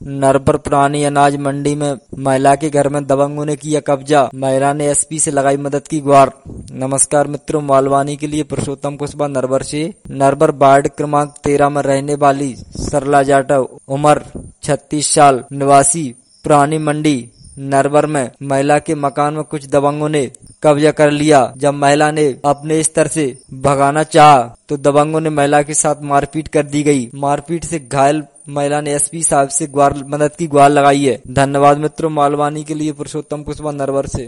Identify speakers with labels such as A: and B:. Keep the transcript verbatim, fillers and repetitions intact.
A: नरबर पुरानी अनाज मंडी में महिला के घर में दबंगों ने किया कब्जा, महिला ने एसपी से लगाई मदद की गुहार। नमस्कार मित्रों, मालवानी के लिए पुरुषोत्तम कुशवाहा नरबर से। नरबर वार्ड क्रमांक तेरह में रहने वाली सरला जाटव, उम्र छत्तीस साल, निवासी पुरानी मंडी नरबर में महिला के मकान में कुछ दबंगों ने कब्जा कर लिया। जब महिला ने अपने स्तर से भगाना चाहा तो दबंगों ने महिला के साथ मारपीट कर दी गई। मारपीट से घायल महिला ने एसपी साहब से गुहार मदद की गुहार लगाई है। धन्यवाद मित्रों, मालवानी के लिए पुरुषोत्तम कुशवाहा नरबर से।